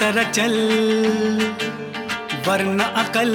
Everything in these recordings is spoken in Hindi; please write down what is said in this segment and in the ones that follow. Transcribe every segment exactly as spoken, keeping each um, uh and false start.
तरह चल वरना अकल,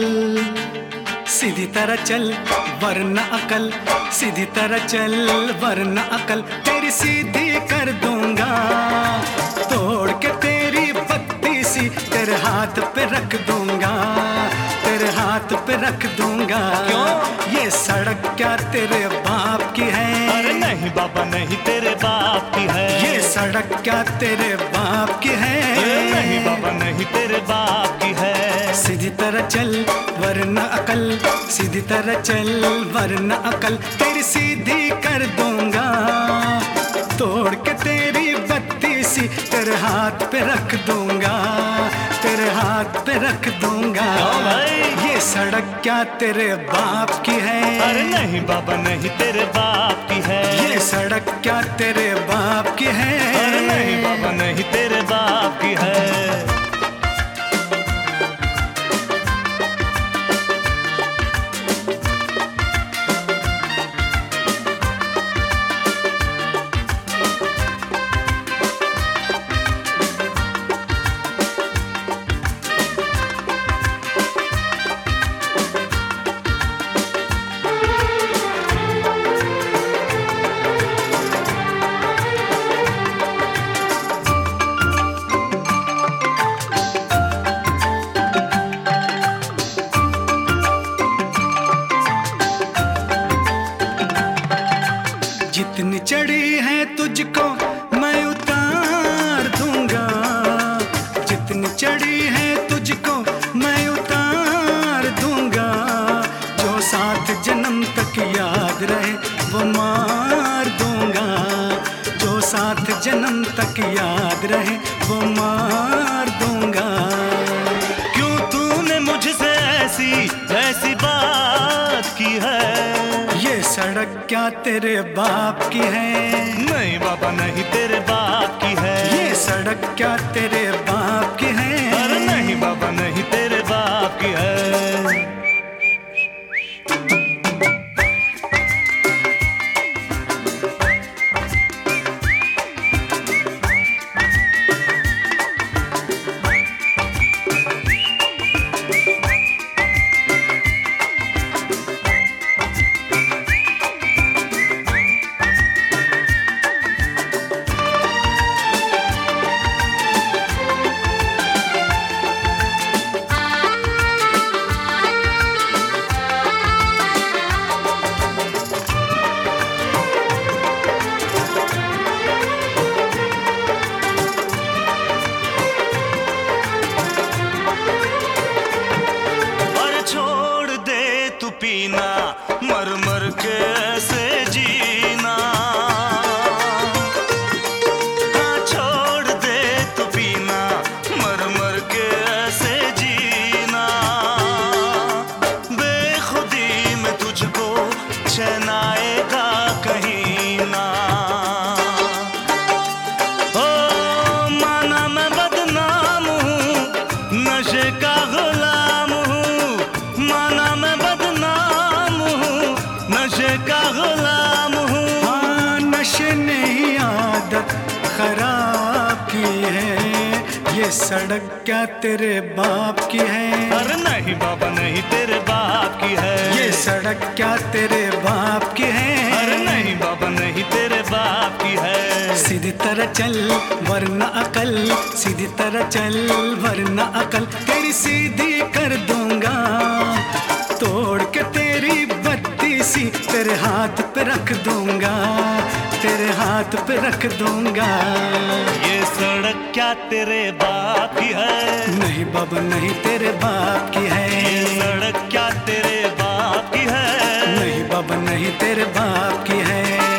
सीधी तरह चल वरना अकल, सीधी तरह चल वरना अकल। तेरी सीधी कर दूंगा तोड़ के तेरी बत्ती सी, तेरे हाथ पे रख दूंगा, तेरे हाथ पे रख दूंगा। क्यों? ये सड़क क्या तेरे बाप की है? अरे नहीं बाबा नहीं, तेरे बाप की है। ये सड़क क्या तेरे बाप की है? अरे नहीं बाबा नहीं, तेरे बाप की है। सीधी तरह चल वरना अकल, सीधी तरह चल वरना अकल। तेरी सीधी कर दूंगा तोड़ के तेरी बत्ती सी, तेरे हाथ पे रख दूंगा, तेरे हाथ पे रख दूंगा। ये सड़क क्या तेरे बाप की है? अरे नहीं बाबा नहीं, तेरे बाप की है। ये सड़क क्या तेरे बाप की है? अरे नहीं बाबा नहीं, तेरे बाप की है। जितनी चढ़ी है तुझको मैं उतार दूंगा, जितनी चढ़ी है तुझको मैं उतार दूंगा। जो सात जन्म तक याद रहे वो मार दूंगा, जो सात जन्म तक याद रहे वो मार दूंगा। क्यों तूने मुझसे ऐसी ऐसी बात की है? ये सड़क क्या तेरे बाप की है? नहीं बाबा नहीं, तेरे बाप की है। ये सड़क क्या तेरे बाप की है? अरे नहीं बाबा नहीं, तेरे बाप की है। पीना मर मर के ऐसे जीना, हाँ छोड़ दे तू पीना मर मर के ऐसे जीना। बेखुदी में तुझको चैन आएगा कहीं ना। ओ माना मैं बदनाम हूँ, नशे का गुलाम हूँ, माना मैं नशे का गुलाम हूँ। हाँ नशे ने ही आदत खराब की है। ये सड़क क्या तेरे बाप की है? अरे नहीं बाबा नहीं, तेरे बाप की है। ये सड़क क्या तेरे बाप की है? अरे नहीं बाबा नहीं, तेरे बाप की है। सीधी तरह चल वरना अकल, सीधी तरह चल वरना अकल। तेरी सीधी कर दूंगा तोड़ के तेरी बत्ती सी, तेरे हाथ पे रख दूंगा, तेरे हाथ पे रख दूंगा। ये सड़क क्या तेरे बाप की है? नहीं बाबा नहीं, तेरे बाप की है। ये सड़क क्या तेरे बाप की है? नहीं बाबा नहीं, तेरे बाप की है।